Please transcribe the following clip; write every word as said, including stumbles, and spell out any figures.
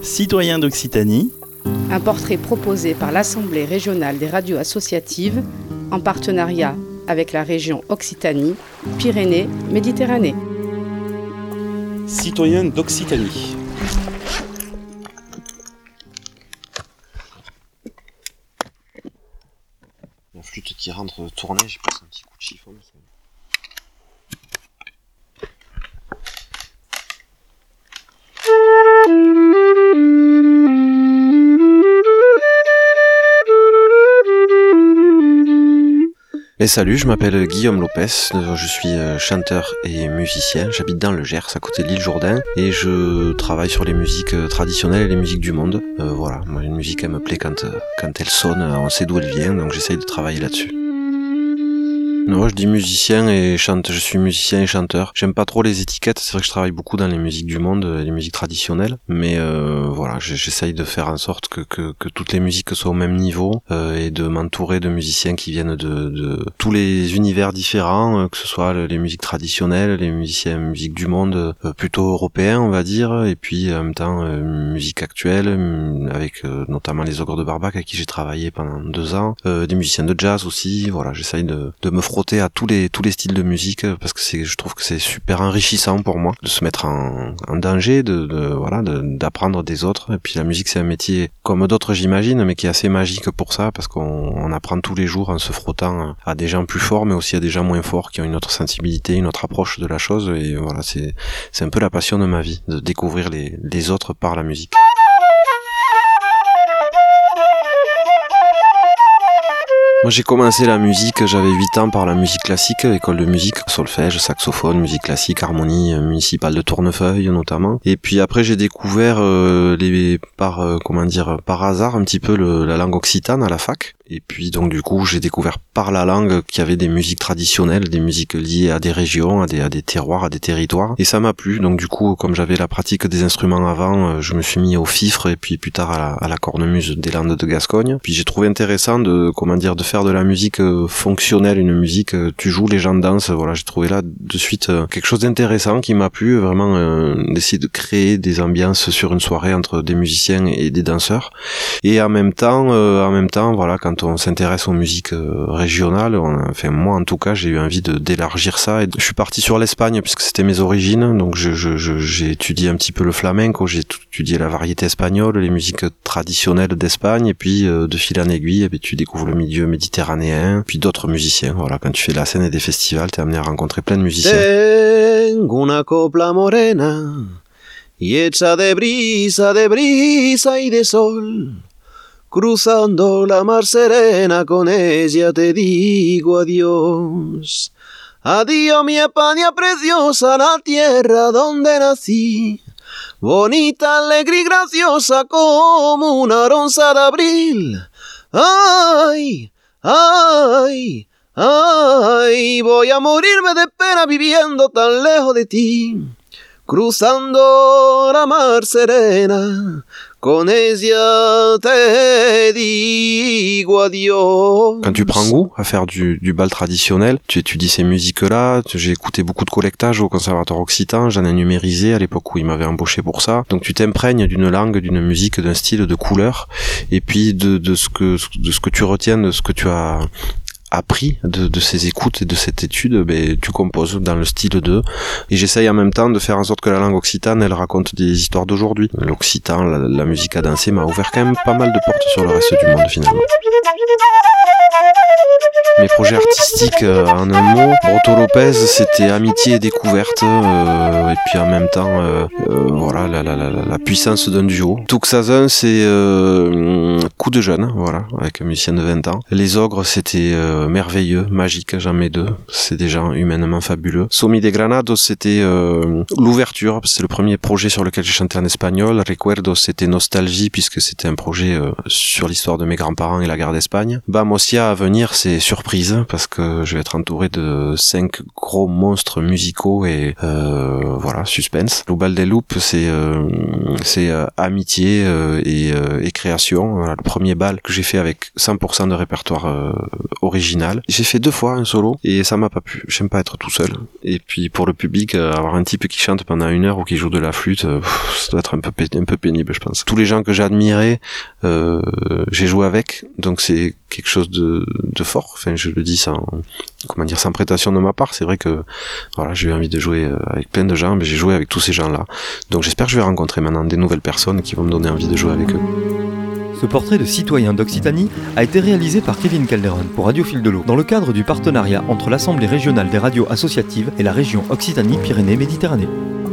Citoyens d'Occitanie. Un portrait proposé par l'Assemblée régionale des radios associatives en partenariat avec la région Occitanie, Pyrénées-Méditerranée. Citoyens d'Occitanie. La flûte qui rentre de tournée, j'ai passé un petit coup de chiffon. Et salut, je m'appelle Guillaume Lopez, je suis chanteur et musicien, j'habite dans le Gers, à côté de l'île Jourdain, et je travaille sur les musiques traditionnelles et les musiques du monde. Euh, voilà, moi une musique elle me plaît quand, quand elle sonne, on sait d'où elle vient, donc j'essaye de travailler là-dessus. Non, je dis musicien et chante, je suis musicien et chanteur. J'aime pas trop les étiquettes, c'est vrai que je travaille beaucoup dans les musiques du monde, les musiques traditionnelles, mais euh, voilà, j'essaye de faire en sorte que, que, que toutes les musiques soient au même niveau euh, et de m'entourer de musiciens qui viennent de, de tous les univers différents, euh, que ce soit les musiques traditionnelles, les musiciens musique du monde euh, plutôt européens on va dire, et puis en même temps euh, musique actuelle, avec euh, notamment les Ogres de Barbac avec qui j'ai travaillé pendant deux ans, euh, des musiciens de jazz aussi, voilà, j'essaye de, de me frotter à tous les tous les styles de musique parce que c'est je trouve que c'est super enrichissant pour moi de se mettre en, en danger, de, de voilà de, d'apprendre des autres. Et puis la musique c'est un métier comme d'autres j'imagine, mais qui est assez magique pour ça parce qu'on on apprend tous les jours en se frottant à des gens plus forts mais aussi à des gens moins forts qui ont une autre sensibilité, une autre approche de la chose. Et voilà, c'est c'est un peu la passion de ma vie, de découvrir les les autres par la musique. Moi j'ai commencé la musique, j'avais huit ans par la musique classique, école de musique, solfège, saxophone, musique classique, harmonie municipale de Tournefeuille notamment. Et puis après j'ai découvert euh, les par euh, comment dire par hasard un petit peu le, la langue occitane à la fac. Et puis donc du coup j'ai découvert par la langue qu'il y avait des musiques traditionnelles, des musiques liées à des régions, à des à des terroirs, à des territoires. Et ça m'a plu. Donc du coup comme j'avais la pratique des instruments avant, je me suis mis au fifre et puis plus tard à la, à la cornemuse des Landes de Gascogne. Puis j'ai trouvé intéressant de comment dire de faire de la musique fonctionnelle, une musique tu joues, les gens dansent. Voilà, j'ai trouvé là de suite quelque chose d'intéressant qui m'a plu, vraiment euh, d'essayer de créer des ambiances sur une soirée entre des musiciens et des danseurs. Et en même temps, euh, en même temps, voilà, quand on s'intéresse aux musiques euh, régionales, on, enfin moi en tout cas, j'ai eu envie de d'élargir ça. Et je suis parti sur l'Espagne puisque c'était mes origines, donc je, je, je j'ai étudié un petit peu le flamenco, j'ai étudié la variété espagnole, les musiques traditionnelles d'Espagne, et puis euh, de fil en aiguille, et puis tu découvres le milieu méditerranéen, puis d'autres musiciens. Voilà, quand tu fais la scène et des festivals, t'es amené à rencontrer plein de musiciens. Tengo una copla morena y hecha de brisa, de brisa y de sol. Cruzando la mar serena, con ella te digo adiós. Adiós mi España preciosa, la tierra donde nací. Bonita, alegre y graciosa como una ronza de abril. Ay, ay, ay, voy a morirme de pena viviendo tan lejos de ti. Cruzando la mar serena, con ella te digo adiós. Quand tu prends goût à faire du, du bal traditionnel, tu étudies ces musiques-là, j'ai écouté beaucoup de collectage au Conservatoire Occitan, j'en ai numérisé à l'époque où ils m'avaient embauché pour ça. Donc tu t'imprègnes d'une langue, d'une musique, d'un style, de couleur, et puis de, de ce que de ce que tu retiens, de ce que tu as appris de, de ces écoutes et de cette étude, ben, tu composes dans le style d'eux. Et j'essaye en même temps de faire en sorte que la langue occitane, elle raconte des histoires d'aujourd'hui. L'occitan, la, la musique à danser m'a ouvert quand même pas mal de portes sur le reste du monde finalement. Mes projets artistiques, euh, en un mot, Broto Lopez, c'était amitié et découverte, euh, et puis en même temps, euh, euh, voilà, la, la, la, la puissance d'un duo. Tuxazun, c'est euh, Coup de jeune, voilà, avec un musicien de vingt ans. Les Ogres, c'était euh, merveilleux, magique, j'en mets deux, c'est des gens humainement fabuleux. Somi de Granados, c'était euh, l'ouverture, c'est le premier projet sur lequel j'ai chanté en espagnol. Recuerdos, c'était nostalgie, puisque c'était un projet euh, sur l'histoire de mes grands-parents et la guerre d'Espagne. Bamosia, à venir, c'est surprise. surprise parce que je vais être entouré de cinq gros monstres musicaux et euh, voilà, suspense. Le bal des loups, c'est euh, c'est euh, amitié euh, et, euh, et création. Voilà, le premier bal que j'ai fait avec cent pour cent de répertoire euh, original. J'ai fait deux fois un solo et ça m'a pas plu. J'aime pas être tout seul. Et puis pour le public, euh, avoir un type qui chante pendant une heure ou qui joue de la flûte, euh, pff, ça doit être un peu un peu pénible, je pense. Tous les gens que j'ai admirés, euh, j'ai joué avec, donc c'est quelque chose de, de fort. Enfin, je le dis sans, comment dire, sans prétention de ma part. C'est vrai que, voilà, j'ai eu envie de jouer avec plein de gens, mais j'ai joué avec tous ces gens-là. Donc j'espère que je vais rencontrer maintenant des nouvelles personnes qui vont me donner envie de jouer avec eux. Ce portrait de citoyen d'Occitanie a été réalisé par Kevin Calderon pour Radio Fil de l'Eau, dans le cadre du partenariat entre l'Assemblée régionale des radios associatives et la région Occitanie-Pyrénées-Méditerranée.